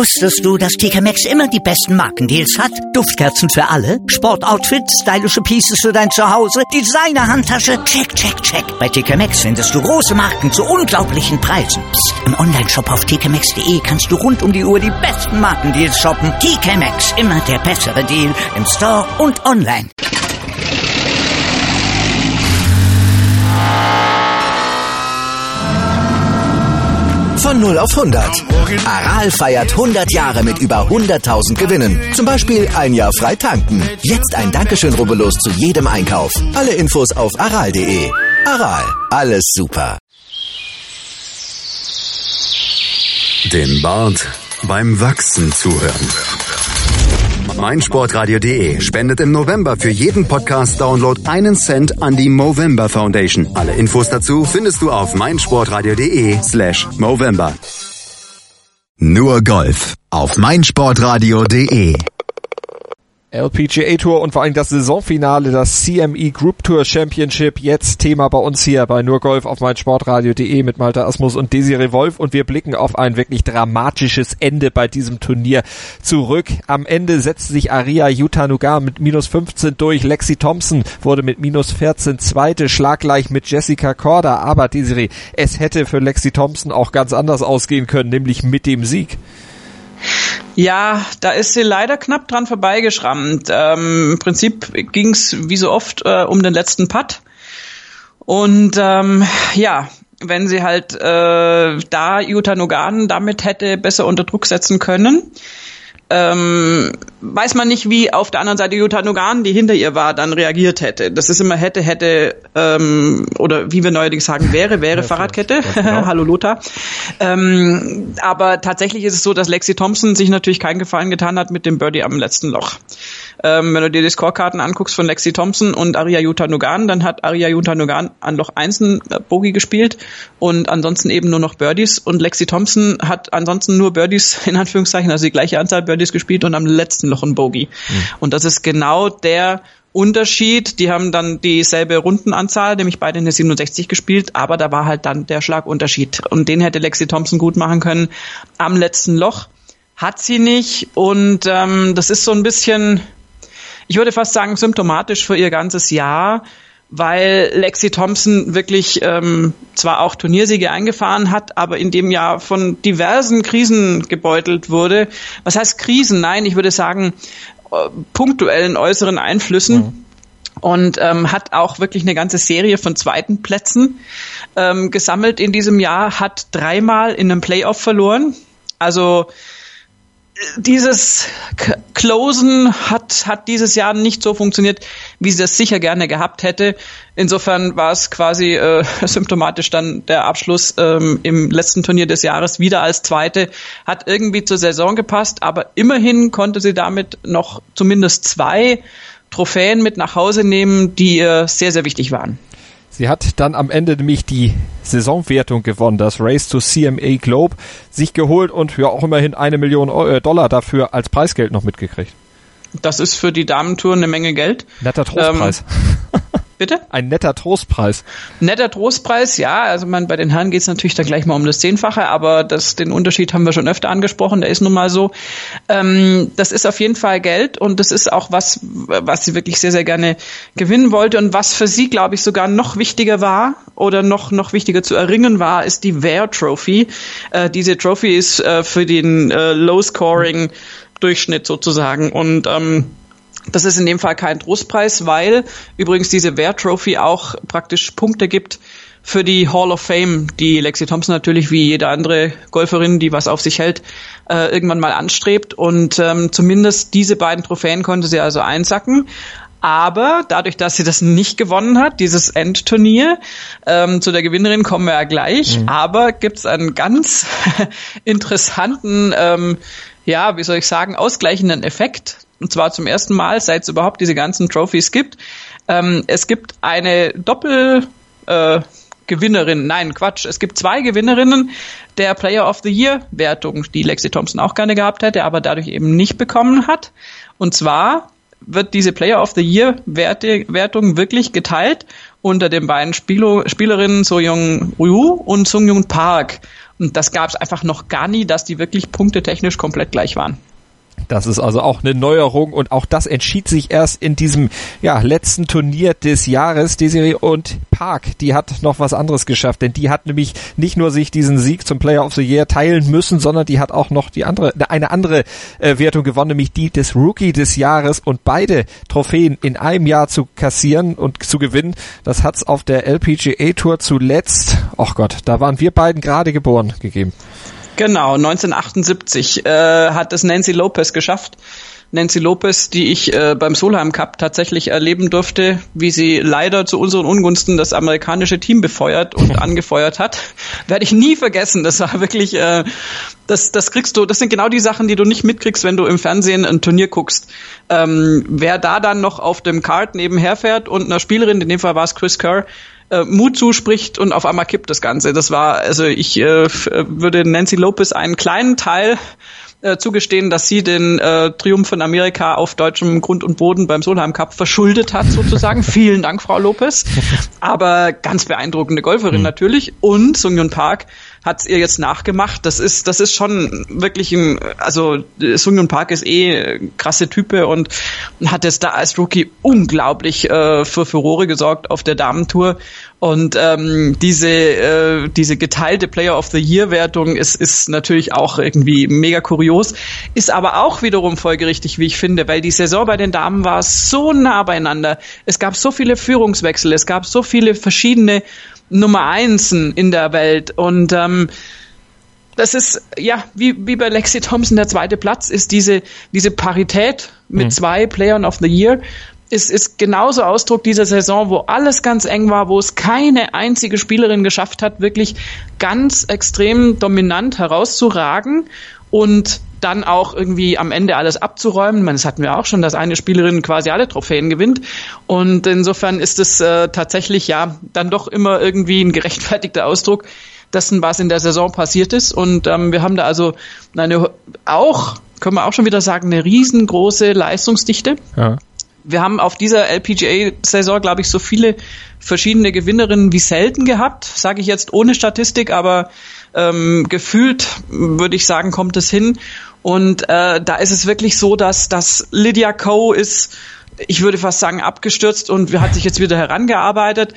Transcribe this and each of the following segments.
Wusstest du, dass TK Maxx immer die besten Markendeals hat? Duftkerzen für alle, Sportoutfits, stylische Pieces für dein Zuhause, Designer-Handtasche, check, check, check. Bei TK Maxx findest du große Marken zu unglaublichen Preisen. Psst. Im Onlineshop auf tkmaxx.de kannst du rund um die Uhr die besten Markendeals shoppen. TK Maxx, immer der bessere Deal im Store und online. Von 0 auf 100. Aral feiert 100 Jahre mit über 100.000 Gewinnen. Zum Beispiel ein Jahr frei tanken. Jetzt ein Dankeschön, rubbellos zu jedem Einkauf. Alle Infos auf aral.de. Aral, alles super. Dem Bart beim Wachsen zuhören. meinsportradio.de spendet im November für jeden Podcast-Download 1 Cent an die Movember Foundation. Alle Infos dazu findest du auf meinsportradio.de/Movember. Nur Golf auf meinsportradio.de. LPGA Tour und vor allem das Saisonfinale, das CME Group Tour Championship, jetzt Thema bei uns hier bei Nur Golf auf meinsportradio.de mit Malte Asmus und Desiree Wolf, und wir blicken auf ein wirklich dramatisches Ende bei diesem Turnier zurück. Am Ende setzte sich Ariya Jutanugarn mit -15 durch, Lexi Thompson wurde mit -14 Zweite, schlaggleich mit Jessica Korda, aber Desiree, es hätte für Lexi Thompson auch ganz anders ausgehen können, nämlich mit dem Sieg. Ja, da ist sie leider knapp dran vorbeigeschrammt. Im Prinzip ging's wie so oft um den letzten Putt. Und wenn sie halt da Jutanugarn damit hätte besser unter Druck setzen können, weiß man nicht, wie auf der anderen Seite Jutanugarn, die hinter ihr war, dann reagiert hätte. Das ist immer hätte, oder wie wir neuerdings sagen, wäre Fahrradkette. Genau. Hallo Lothar. Aber tatsächlich ist es so, dass Lexi Thompson sich natürlich keinen Gefallen getan hat mit dem Birdie am letzten Loch. Wenn du dir die Scorekarten anguckst von Lexi Thompson und Ariya Jutanugarn, dann hat Ariya Jutanugarn an Loch 1 ein Bogey gespielt und ansonsten eben nur noch Birdies, und Lexi Thompson hat ansonsten nur Birdies, in Anführungszeichen, also die gleiche Anzahl Birdies gespielt und am letzten Loch ein Bogey. Und das ist genau der Unterschied. Die haben dann dieselbe Rundenanzahl, nämlich beide in der 67 gespielt, aber da war halt dann der Schlagunterschied. Und den hätte Lexi Thompson gut machen können am letzten Loch. Hat sie nicht, und das ist so ein bisschen, ich würde fast sagen, symptomatisch für ihr ganzes Jahr, weil Lexi Thompson wirklich zwar auch Turniersiege eingefahren hat, aber in dem Jahr von diversen Krisen gebeutelt wurde. Was heißt Krisen? Nein, ich würde sagen punktuellen äußeren Einflüssen. Und hat auch wirklich eine ganze Serie von zweiten Plätzen gesammelt in diesem Jahr, hat 3-mal in einem Playoff verloren. Also dieses Closen hat dieses Jahr nicht so funktioniert, wie sie das sicher gerne gehabt hätte. Insofern war es quasi symptomatisch dann der Abschluss im letzten Turnier des Jahres wieder als Zweite. Hat irgendwie zur Saison gepasst, aber immerhin konnte sie damit noch zumindest 2 Trophäen mit nach Hause nehmen, die ihr sehr, sehr wichtig waren. Sie hat dann am Ende nämlich die Saisonwertung gewonnen, das Race to CME Globe, sich geholt und ja auch immerhin $1 Million dafür als Preisgeld noch mitgekriegt. Das ist für die Damentour eine Menge Geld. Netter Trostpreis. Bitte? Ein netter Trostpreis. Netter Trostpreis, ja. Also bei den Herren geht es natürlich dann gleich mal um das 10-fache, aber den Unterschied haben wir schon öfter angesprochen, der ist nun mal so. Das ist auf jeden Fall Geld, und das ist auch was sie wirklich sehr, sehr gerne gewinnen wollte, und was für sie, glaube ich, sogar noch wichtiger war oder noch wichtiger zu erringen war, ist die Ware Trophy. Diese Trophy ist für den Low-Scoring-Durchschnitt sozusagen, und das ist in dem Fall kein Trostpreis, weil übrigens diese Ware Trophy auch praktisch Punkte gibt für die Hall of Fame, die Lexi Thompson natürlich wie jede andere Golferin, die was auf sich hält, irgendwann mal anstrebt. Und zumindest diese beiden Trophäen konnte sie also einsacken. Aber dadurch, dass sie das nicht gewonnen hat, dieses Endturnier, zu der Gewinnerin kommen wir ja gleich, aber gibt's einen ganz interessanten, ausgleichenden Effekt. Und zwar zum ersten Mal, seit es überhaupt diese ganzen Trophys gibt. Es gibt eine es gibt 2 Gewinnerinnen der Player of the Year Wertung, die Lexi Thompson auch gerne gehabt hätte, aber dadurch eben nicht bekommen hat. Und zwar wird diese Player of the Year Wertung wirklich geteilt unter den beiden Spielerinnen So-Young Ryu und Sung-Yoon Park. Und das gab es einfach noch gar nie, dass die wirklich punktetechnisch komplett gleich waren. Das ist also auch eine Neuerung und auch das entschied sich erst in diesem letzten Turnier des Jahres. Desiree, und Park, die hat noch was anderes geschafft, denn die hat nämlich nicht nur sich diesen Sieg zum Player of the Year teilen müssen, sondern die hat auch noch eine andere Wertung gewonnen, nämlich die des Rookie des Jahres, und beide Trophäen in einem Jahr zu kassieren und zu gewinnen, das hat's auf der LPGA Tour zuletzt, da waren wir beiden gerade geboren, gegeben. Genau, 1978 hat es Nancy Lopez geschafft. Nancy Lopez, die ich beim Solheim Cup tatsächlich erleben durfte, wie sie leider zu unseren Ungunsten das amerikanische Team befeuert und angefeuert hat. Werde ich nie vergessen. Das war wirklich, das kriegst du, das sind genau die Sachen, die du nicht mitkriegst, wenn du im Fernsehen ein Turnier guckst. Wer da dann noch auf dem Kart nebenher fährt und einer Spielerin, in dem Fall war es Chris Kerr, Mut zuspricht und auf einmal kippt das Ganze. Das war, also ich würde Nancy Lopez einen kleinen Teil zugestehen, dass sie den Triumph von Amerika auf deutschem Grund und Boden beim Solheim Cup verschuldet hat, sozusagen. Vielen Dank, Frau Lopez. Aber ganz beeindruckende Golferin natürlich. Und Sung-Yoon Park hat's ihr jetzt nachgemacht. Das ist schon wirklich Sung-Yoon Park ist krasse Type und hat es da als Rookie unglaublich für Furore gesorgt auf der Damentour. Und diese geteilte Player of the Year Wertung ist natürlich auch irgendwie mega kurios, ist aber auch wiederum folgerichtig, wie ich finde, weil die Saison bei den Damen war so nah beieinander. Es gab so viele Führungswechsel, es gab so viele verschiedene Nummer 1 in der Welt und das ist, wie bei Lexi Thompson der zweite Platz, ist diese Parität mit 2 Playern of the Year ist genauso Ausdruck dieser Saison, wo alles ganz eng war, wo es keine einzige Spielerin geschafft hat, wirklich ganz extrem dominant herauszuragen und dann auch irgendwie am Ende alles abzuräumen. Das hatten wir auch schon, dass eine Spielerin quasi alle Trophäen gewinnt. Und insofern ist es tatsächlich dann doch immer irgendwie ein gerechtfertigter Ausdruck dessen, was in der Saison passiert ist. Und wir haben da also können wir auch schon wieder sagen, eine riesengroße Leistungsdichte. Ja. Wir haben auf dieser LPGA-Saison, glaube ich, so viele verschiedene Gewinnerinnen wie selten gehabt, sage ich jetzt ohne Statistik, aber gefühlt, würde ich sagen, kommt es hin. Und da ist es wirklich so, dass Lydia Ko ist, ich würde fast sagen, abgestürzt und hat sich jetzt wieder herangearbeitet.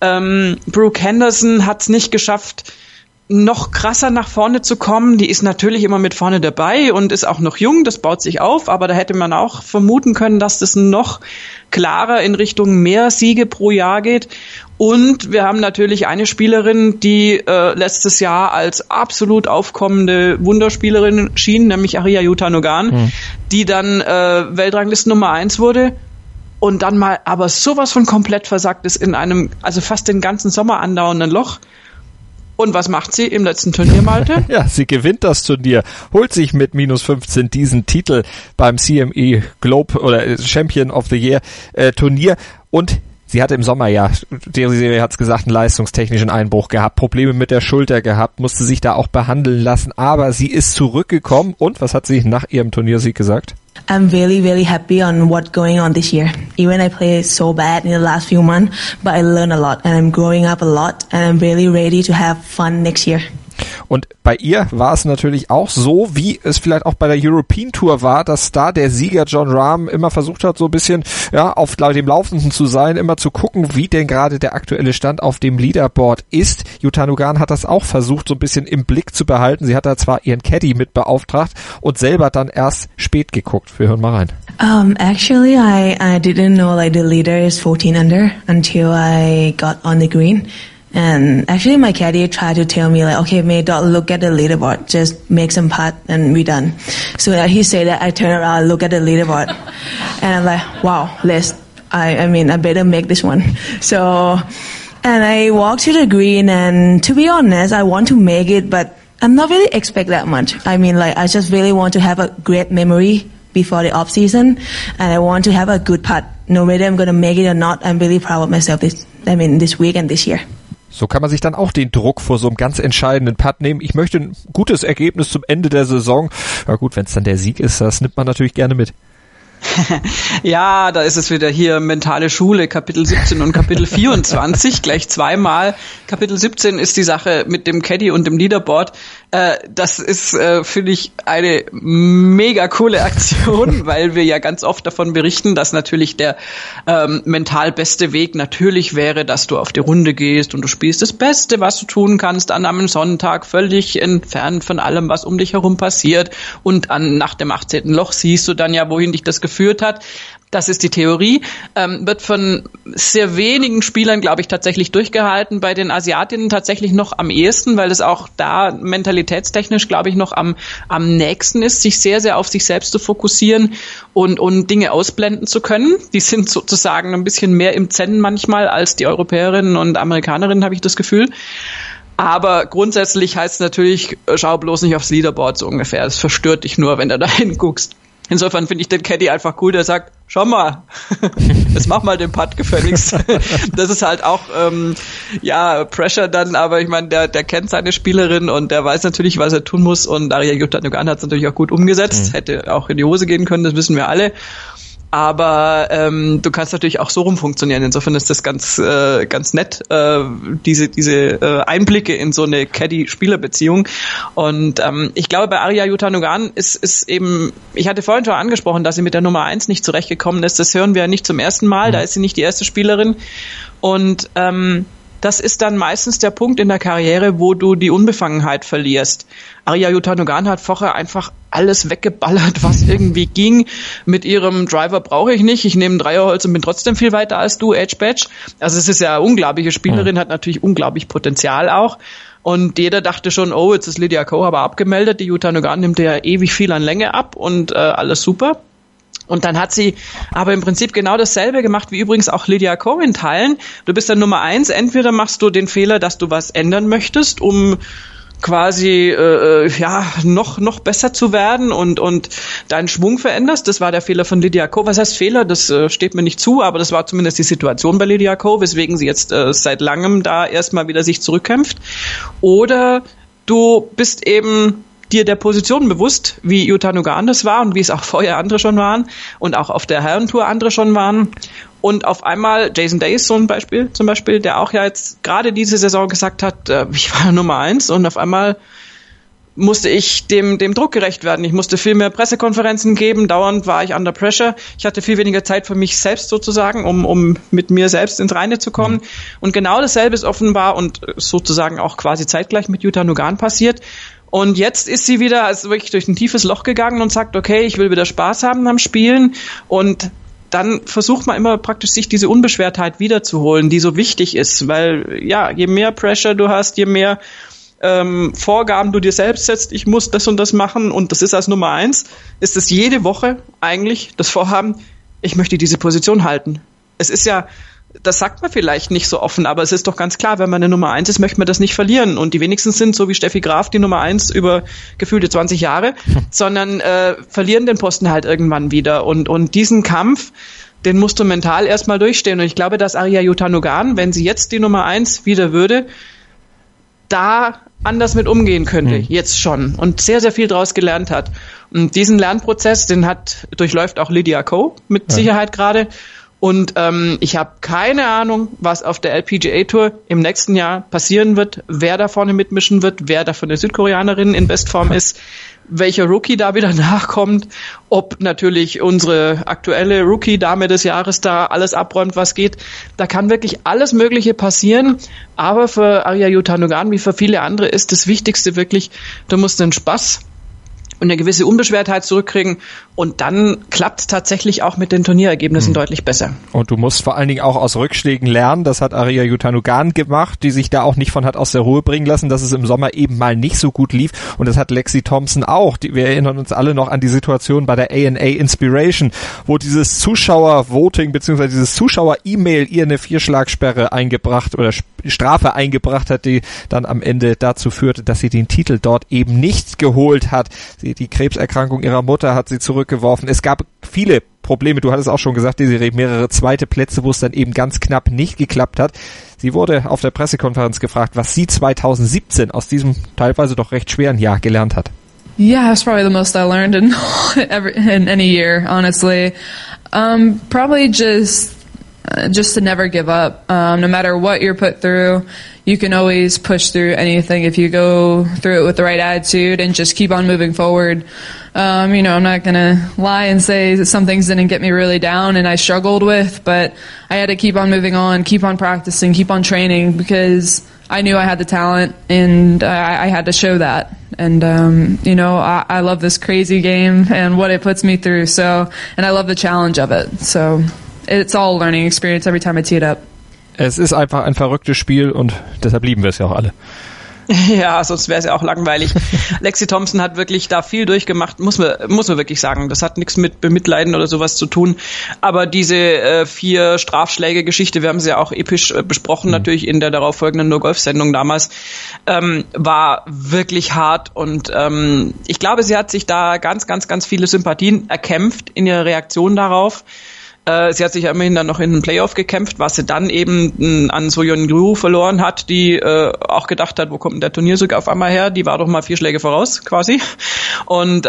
Brooke Henderson hat es nicht geschafft, noch krasser nach vorne zu kommen. Die ist natürlich immer mit vorne dabei und ist auch noch jung, das baut sich auf, aber da hätte man auch vermuten können, dass das noch klarer in Richtung mehr Siege pro Jahr geht. Und wir haben natürlich eine Spielerin, die letztes Jahr als absolut aufkommende Wunderspielerin schien, nämlich Ariya Jutanugarn, die dann Weltranglisten Nummer 1 wurde und dann mal aber sowas von komplett versagt ist in einem, also fast den ganzen Sommer andauernden Loch. Und was macht sie im letzten Turnier, Malte? Ja, sie gewinnt das Turnier, holt sich mit -15 diesen Titel beim CME Globe oder Champion of the Year Turnier und sie hatte im Sommer die Serie hat's gesagt, einen leistungstechnischen Einbruch gehabt, Probleme mit der Schulter gehabt, musste sich da auch behandeln lassen, aber sie ist zurückgekommen und was hat sie nach ihrem Turniersieg gesagt? I'm really, really happy on what's going on this year. Even I played so bad in the last few months, but I learned a lot and I'm growing up a lot and I'm really ready to have fun next year. Und bei ihr war es natürlich auch so, wie es vielleicht auch bei der European Tour war, dass da der Sieger Jon Rahm immer versucht hat, so ein bisschen auf dem Laufenden zu sein, immer zu gucken, wie denn gerade der aktuelle Stand auf dem Leaderboard ist. Jutanugarn hat das auch versucht, so ein bisschen im Blick zu behalten. Sie hat da zwar ihren Caddy mit beauftragt und selber dann erst spät geguckt. Wir hören mal rein. Actually, I didn't know the leader is 14 under until I got on the green. And actually my caddy tried to tell me okay, mate, don't look at the leaderboard, just make some putt and we're done. So that he said that, I turn around, look at the leaderboard and I'm like, wow, I better make this one. So, and I walked to the green and to be honest, I want to make it, but I'm not really expect that much. I just really want to have a great memory before the off season and I want to have a good putt. No matter I'm going to make it or not, I'm really proud of myself this week and this year. So kann man sich dann auch den Druck vor so einem ganz entscheidenden Putt nehmen. Ich möchte ein gutes Ergebnis zum Ende der Saison. Ja gut, wenn es dann der Sieg ist, das nimmt man natürlich gerne mit. Ja, da ist es wieder hier mentale Schule, Kapitel 17 und Kapitel 24, gleich zweimal. Kapitel 17 ist die Sache mit dem Caddy und dem Leaderboard. Das ist, finde ich, eine mega coole Aktion, weil wir ja ganz oft davon berichten, dass natürlich der mental beste Weg natürlich wäre, dass du auf die Runde gehst und du spielst das Beste, was du tun kannst an einem Sonntag, völlig entfernt von allem, was um dich herum passiert, und nach dem 18. Loch siehst du dann ja, wohin dich das geführt hat. Das ist die Theorie, wird von sehr wenigen Spielern, glaube ich, tatsächlich durchgehalten. Bei den Asiatinnen tatsächlich noch am ehesten, weil es auch da mentalitätstechnisch, glaube ich, noch am nächsten ist, sich sehr, sehr auf sich selbst zu fokussieren und Dinge ausblenden zu können. Die sind sozusagen ein bisschen mehr im Zen manchmal als die Europäerinnen und Amerikanerinnen, habe ich das Gefühl. Aber grundsätzlich heißt es natürlich, schau bloß nicht aufs Leaderboard so ungefähr. Es verstört dich nur, wenn du da hinguckst. Insofern finde ich den Caddy einfach cool, der sagt, schau mal, jetzt mach mal den Putt gefälligst. Das ist halt auch, Pressure dann, aber ich meine, der kennt seine Spielerin und der weiß natürlich, was er tun muss, und Ariya Jutanugarn hat es natürlich auch gut umgesetzt, hätte auch in die Hose gehen können, das wissen wir alle. Aber du kannst natürlich auch so rum funktionieren. Insofern ist das ganz nett, diese Einblicke in so eine Caddy-Spieler-Beziehung. Und ich glaube, bei Ariya Jutanugarn ist eben, ich hatte vorhin schon angesprochen, dass sie mit der Nummer 1 nicht zurechtgekommen ist. Das hören wir ja nicht zum ersten Mal. Da ist sie nicht die erste Spielerin. Und das ist dann meistens der Punkt in der Karriere, wo du die Unbefangenheit verlierst. Ariya Jutanugarn hat vorher einfach alles weggeballert, was irgendwie ging. Mit ihrem Driver brauche ich nicht. Ich nehme ein Dreierholz und bin trotzdem viel weiter als du, Edge Badge. Also es ist ja eine unglaubliche Spielerin, hat natürlich unglaublich Potenzial auch. Und jeder dachte schon, oh, jetzt ist Lydia Ko aber abgemeldet. Die Jutanugarn nimmt ja ewig viel an Länge ab und alles super. Und dann hat sie aber im Prinzip genau dasselbe gemacht, wie übrigens auch Lydia Ko in Teilen. Du bist dann Nummer 1, entweder machst du den Fehler, dass du was ändern möchtest, um quasi noch besser zu werden und deinen Schwung veränderst. Das war der Fehler von Lydia Ko. Was heißt Fehler? Das steht mir nicht zu, aber das war zumindest die Situation bei Lydia Ko, weswegen sie jetzt seit langem da erstmal wieder sich zurückkämpft. Oder du bist eben dir der Position bewusst, wie Jutanugarn das war und wie es auch vorher andere schon waren und auch auf der Herrentour andere schon waren. Und auf einmal, Jason Day ist so ein Beispiel, zum Beispiel, der auch ja jetzt gerade diese Saison gesagt hat, ich war Nummer 1, und auf einmal musste ich dem Druck gerecht werden. Ich musste viel mehr Pressekonferenzen geben, dauernd war ich under pressure. Ich hatte viel weniger Zeit für mich selbst sozusagen, um mit mir selbst ins Reine zu kommen. Und genau dasselbe ist offenbar und sozusagen auch quasi zeitgleich mit Jutanugarn passiert. Und jetzt ist sie wieder also wirklich durch ein tiefes Loch gegangen und sagt, okay, ich will wieder Spaß haben am Spielen. Und dann versucht man immer praktisch, sich diese Unbeschwertheit wiederzuholen, die so wichtig ist. Weil, ja, je mehr Pressure du hast, je mehr Vorgaben du dir selbst setzt, ich muss das und das machen, und das ist als Nummer 1, ist es jede Woche eigentlich das Vorhaben, ich möchte diese Position halten. Es ist ja, das sagt man vielleicht nicht so offen, aber es ist doch ganz klar, wenn man eine Nummer 1 ist, möchte man das nicht verlieren. Und die wenigsten sind so wie Steffi Graf die Nummer 1 über gefühlte 20 Jahre, sondern verlieren den Posten halt irgendwann wieder. Und diesen Kampf, den musst du mental erstmal durchstehen. Und ich glaube, dass Ariya Jutanugarn, wenn sie jetzt die Nummer 1 wieder würde, da anders mit umgehen könnte, jetzt schon, und sehr, sehr viel daraus gelernt hat. Und diesen Lernprozess, den durchläuft auch Lydia Ko mit Sicherheit gerade. Und ich habe keine Ahnung, was auf der LPGA Tour im nächsten Jahr passieren wird, wer da vorne mitmischen wird, wer da von der Südkoreanerin in Bestform ist, welcher Rookie da wieder nachkommt, ob natürlich unsere aktuelle Rookie-Dame des Jahres da alles abräumt, was geht. Da kann wirklich alles Mögliche passieren, aber für Ariya Jutanugarn wie für viele andere ist das Wichtigste wirklich, du musst den Spaß und eine gewisse Unbeschwertheit zurückkriegen, und dann klappt es tatsächlich auch mit den Turnierergebnissen deutlich besser. Und du musst vor allen Dingen auch aus Rückschlägen lernen. Das hat Ariya Jutanugarn gemacht, die sich da auch nicht von hat aus der Ruhe bringen lassen, dass es im Sommer eben mal nicht so gut lief. Und das hat Lexi Thompson auch. Wir erinnern uns alle noch an die Situation bei der ANA Inspiration, wo dieses Zuschauer-Voting bzw. dieses Zuschauer-E-Mail ihr eine 4-Schlagsperre eingebracht oder Strafe eingebracht hat, die dann am Ende dazu führte, dass sie den Titel dort eben nicht geholt hat. Die Krebserkrankung ihrer Mutter hat sie zurückgeworfen. Es gab viele Probleme. Du hattest auch schon gesagt, Desiree, mehrere zweite Plätze, wo es dann eben ganz knapp nicht geklappt hat. Sie wurde auf der Pressekonferenz gefragt, was sie 2017 aus diesem teilweise doch recht schweren Jahr gelernt hat. Yeah, that's probably the most I learned in any year, honestly. Probably just to never give up. No matter what you're put through, you can always push through anything if you go through it with the right attitude and just keep on moving forward. I'm not going to lie and say that some things didn't get me really down and I struggled with, but I had to keep on moving on, keep on practicing, keep on training, because I knew I had the talent and I had to show that. And, I love this crazy game and what it puts me through. And I love the challenge of it. So it's all a learning experience every time I tee it up. Es ist einfach ein verrücktes Spiel und deshalb lieben wir es ja auch alle. Ja, sonst wäre es ja auch langweilig. Lexi Thompson hat wirklich da viel durchgemacht, muss man wirklich sagen. Das hat nichts mit Bemitleiden oder sowas zu tun. Aber diese 4 Strafschläge-Geschichte, wir haben sie ja auch episch besprochen, natürlich in der darauffolgenden Nur-Golf-Sendung damals, war wirklich hart. Und ich glaube, sie hat sich da ganz, ganz, ganz viele Sympathien erkämpft in ihrer Reaktion darauf. Sie hat sich ja immerhin dann noch in den Playoff gekämpft, was sie dann eben an So-Yeon Ryu verloren hat, die auch gedacht hat, wo kommt denn der Turniersieg auf einmal her? Die war doch mal 4 Schläge voraus, quasi. Und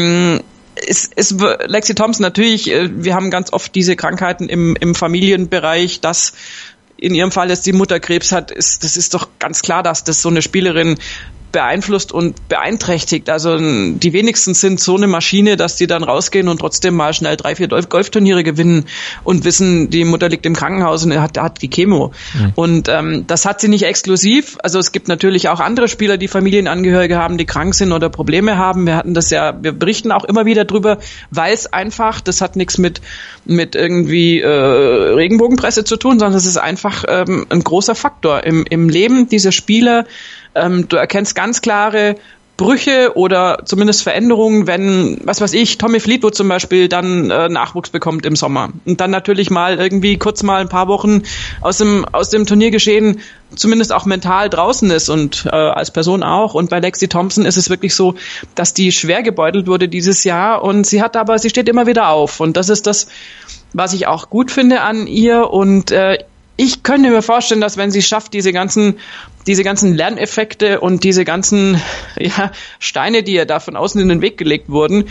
Lexi Thompson natürlich, wir haben ganz oft diese Krankheiten im Familienbereich, dass in ihrem Fall jetzt die Mutter Krebs hat, das ist doch ganz klar, dass das so eine Spielerin beeinflusst und beeinträchtigt. Also die wenigsten sind so eine Maschine, dass die dann rausgehen und trotzdem mal schnell 3-4 Golfturniere gewinnen und wissen, die Mutter liegt im Krankenhaus und hat die Chemo. Mhm. Und das hat sie nicht exklusiv. Also es gibt natürlich auch andere Spieler, die Familienangehörige haben, die krank sind oder Probleme haben. Wir berichten auch immer wieder drüber, weil es einfach, das hat nichts mit irgendwie Regenbogenpresse zu tun, sondern es ist einfach ein großer Faktor im Leben dieser Spieler. Du erkennst ganz klare Brüche oder zumindest Veränderungen, wenn, was weiß ich, Tommy Fleetwood zum Beispiel dann Nachwuchs bekommt im Sommer und dann natürlich mal irgendwie kurz mal ein paar Wochen aus dem Turniergeschehen zumindest auch mental draußen ist und als Person auch. Und bei Lexi Thompson ist es wirklich so, dass die schwer gebeutelt wurde dieses Jahr und sie steht immer wieder auf und das ist das, was ich auch gut finde an ihr und ich könnte mir vorstellen, dass wenn sie schafft, diese ganzen Lerneffekte und diese ganzen Steine, die ihr da von außen in den Weg gelegt wurden,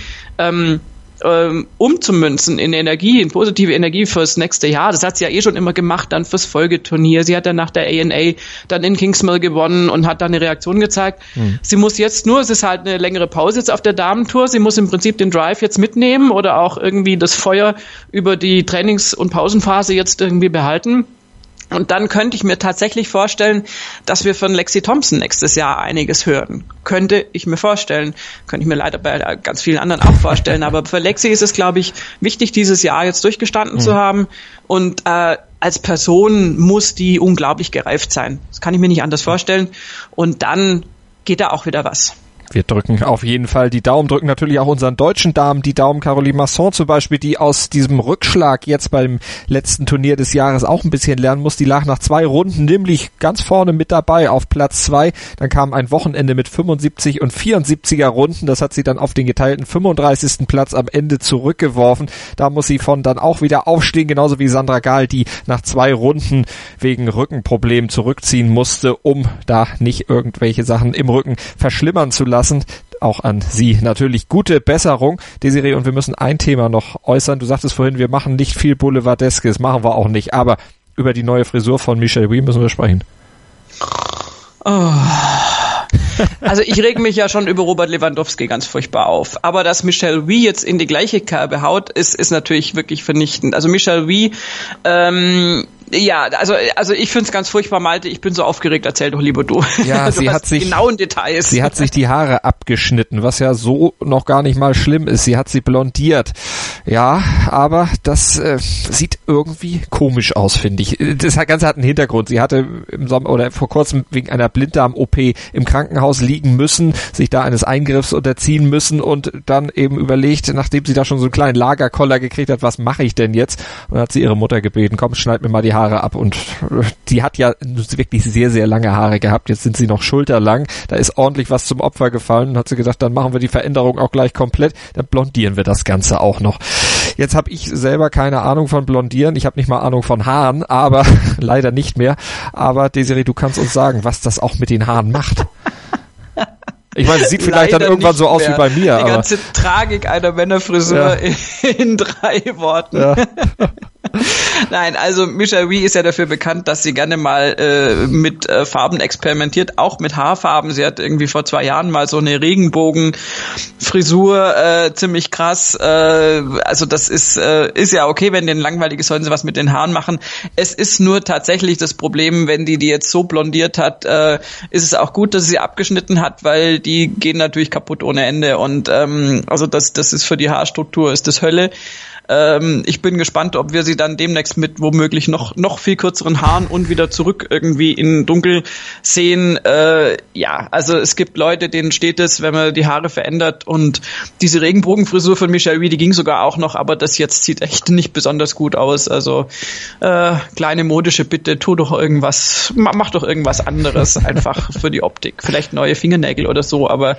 umzumünzen in Energie, in positive Energie fürs nächste Jahr. Das hat sie ja schon immer gemacht, dann fürs Folgeturnier. Sie hat dann nach der ANA dann in Kingsmill gewonnen und hat dann eine Reaktion gezeigt. Mhm. Sie muss jetzt nur, es ist halt eine längere Pause jetzt auf der Damentour, sie muss im Prinzip den Drive jetzt mitnehmen oder auch irgendwie das Feuer über die Trainings- und Pausenphase jetzt irgendwie behalten. Und dann könnte ich mir tatsächlich vorstellen, dass wir von Lexi Thompson nächstes Jahr einiges hören. Könnte ich mir vorstellen. Könnte ich mir leider bei ganz vielen anderen auch vorstellen. Aber für Lexi ist es, glaube ich, wichtig, dieses Jahr jetzt durchgestanden zu haben. Und als Person muss die unglaublich gereift sein. Das kann ich mir nicht anders vorstellen. Und dann geht da auch wieder was. Wir drücken auf jeden Fall die Daumen, drücken natürlich auch unseren deutschen Damen die Daumen, Caroline Masson zum Beispiel, die aus diesem Rückschlag jetzt beim letzten Turnier des Jahres auch ein bisschen lernen muss. Die lag nach 2 Runden nämlich ganz vorne mit dabei auf Platz 2. Dann kam ein Wochenende mit 75 und 74er Runden. Das hat sie dann auf den geteilten 35. Platz am Ende zurückgeworfen. Da muss sie von dann auch wieder aufstehen, genauso wie Sandra Gahl, die nach 2 Runden wegen Rückenproblemen zurückziehen musste, um da nicht irgendwelche Sachen im Rücken verschlimmern zu lassen. Auch an Sie natürlich gute Besserung, Desiree, und wir müssen ein Thema noch äußern. Du sagtest vorhin, wir machen nicht viel Boulevardeskes, machen wir auch nicht, aber über die neue Frisur von Michelle Wie müssen wir sprechen. Oh. Also ich reg mich ja schon über Robert Lewandowski ganz furchtbar auf, aber dass Michelle Wie jetzt in die gleiche Kerbe haut, ist natürlich wirklich vernichtend. Also Michelle Wie, ja, also ich find's ganz furchtbar, Malte, ich bin so aufgeregt, erzähl doch lieber du. Ja, sie hat sich genauen Details. Sie hat sich die Haare abgeschnitten, was ja so noch gar nicht mal schlimm ist. Sie hat sie blondiert. Ja, aber das sieht irgendwie komisch aus, finde ich. Das Ganze hat einen Hintergrund. Sie hatte im Sommer oder vor kurzem wegen einer Blinddarm-OP im Krankenhaus liegen müssen, sich da eines Eingriffs unterziehen müssen und dann eben überlegt, nachdem sie da schon so einen kleinen Lagerkoller gekriegt hat, was mache ich denn jetzt? Und dann hat sie ihre Mutter gebeten, komm, schneid mir mal die Haare ab, und die hat ja wirklich sehr, sehr lange Haare gehabt, jetzt sind sie noch schulterlang, da ist ordentlich was zum Opfer gefallen, und hat sie gedacht, dann machen wir die Veränderung auch gleich komplett, dann blondieren wir das Ganze auch noch. Jetzt habe ich selber keine Ahnung von Blondieren, ich habe nicht mal Ahnung von Haaren, aber leider nicht mehr, aber Desiree, du kannst uns sagen, was das auch mit den Haaren macht. Ich meine, es sieht vielleicht dann irgendwann so aus wie bei mir. Die ganze Tragik einer Männerfrisur in 3 Worten. Ja. Nein, also Michelle Wie ist ja dafür bekannt, dass sie gerne mal mit Farben experimentiert, auch mit Haarfarben. Sie hat irgendwie vor 2 Jahren mal so eine Regenbogenfrisur, ziemlich krass. Also das ist ja okay, wenn denen langweilig ist, sollen sie was mit den Haaren machen. Es ist nur tatsächlich das Problem, wenn die jetzt so blondiert hat, ist es auch gut, dass sie abgeschnitten hat, weil die gehen natürlich kaputt ohne Ende. Und also das ist für die Haarstruktur ist das Hölle. Ich bin gespannt, ob wir sie dann demnächst mit womöglich noch viel kürzeren Haaren und wieder zurück irgendwie in Dunkel sehen. Ja, also es gibt Leute, denen steht es, wenn man die Haare verändert, und diese Regenbogenfrisur von Michelle Wie, die ging sogar auch noch, aber das jetzt sieht echt nicht besonders gut aus. Also kleine modische Bitte, tu doch irgendwas, mach doch irgendwas anderes einfach für die Optik. Vielleicht neue Fingernägel oder so, aber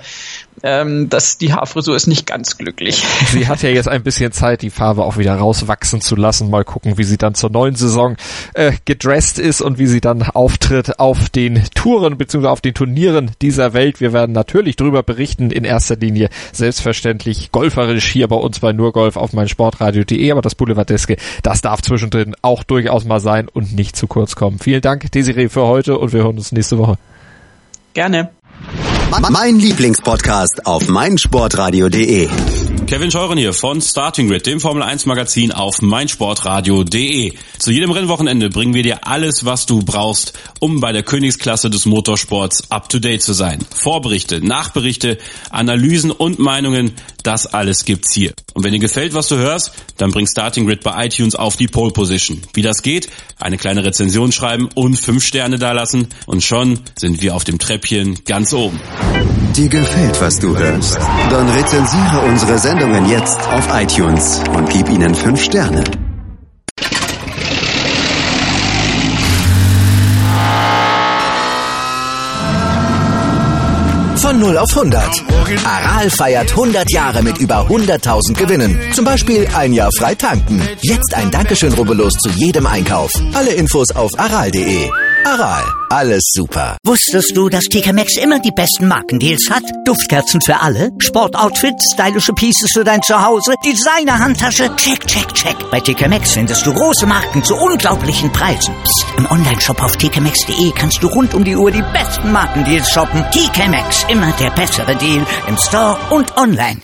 die Haarfrisur ist nicht ganz glücklich. Sie hat ja jetzt ein bisschen Zeit, die Farbe auch wieder rauswachsen zu lassen. Mal gucken, wie sie dann zur neuen Saison gedresst ist und wie sie dann auftritt auf den Touren bzw. auf den Turnieren dieser Welt. Wir werden natürlich darüber berichten, in erster Linie selbstverständlich golferisch hier bei uns bei Nurgolf auf meinsportradio.de, aber das Boulevardeske, das darf zwischendrin auch durchaus mal sein und nicht zu kurz kommen. Vielen Dank, Desiree, für heute, und wir hören uns nächste Woche. Gerne. Mein Lieblingspodcast auf meinsportradio.de. Kevin Scheuren hier von Starting Grid, dem Formel 1 Magazin auf meinsportradio.de. Zu jedem Rennwochenende bringen wir dir alles, was du brauchst, um bei der Königsklasse des Motorsports up to date zu sein. Vorberichte, Nachberichte, Analysen und Meinungen, das alles gibt's hier. Und wenn dir gefällt, was du hörst, dann bring Starting Grid bei iTunes auf die Pole Position. Wie das geht? Eine kleine Rezension schreiben und 5 Sterne dalassen, und schon sind wir auf dem Treppchen ganz oben. Dir gefällt, was du hörst? Dann rezensiere unsere Sendungen jetzt auf iTunes und gib ihnen 5 Sterne. Von 0 auf 100. Aral feiert 100 Jahre mit über 100.000 Gewinnen. Zum Beispiel ein Jahr frei tanken. Jetzt ein Dankeschön, rubbellos zu jedem Einkauf. Alle Infos auf aral.de. Aral, alles super. Wusstest du, dass TK Maxx immer die besten Markendeals hat? Duftkerzen für alle, Sportoutfits, stylische Pieces für dein Zuhause, Designer-Handtasche, check, check, check. Bei TK Maxx findest du große Marken zu unglaublichen Preisen. Psst. Im Onlineshop auf tkmaxx.de kannst du rund um die Uhr die besten Markendeals shoppen. TK Maxx, immer der bessere Deal im Store und online.